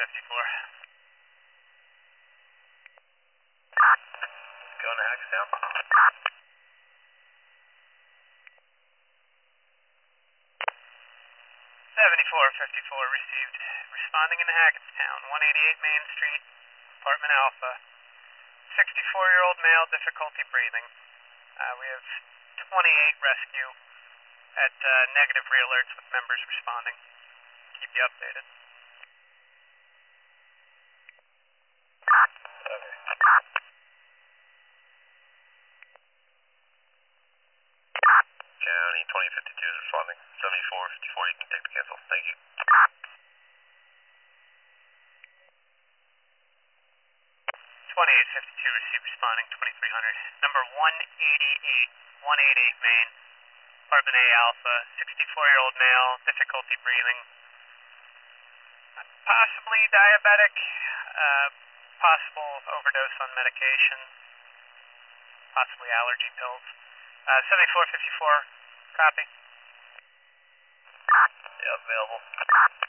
Going to Hagerstown. 7454 received. Responding in Hackettstown, 188 Main Street, apartment Alpha. 64-year-old male, difficulty breathing. We have 28 rescue at negative re-alerts with members responding. Keep you updated. County 2052 is responding. 7454, you can take the cancel. Thank you. 2852 received responding 2300. Number 188 Main, apartment A Alpha, 64-year-old male, difficulty breathing. Possibly diabetic, possible overdose on medication, possibly allergy pills. 7454, copy. Yeah, available.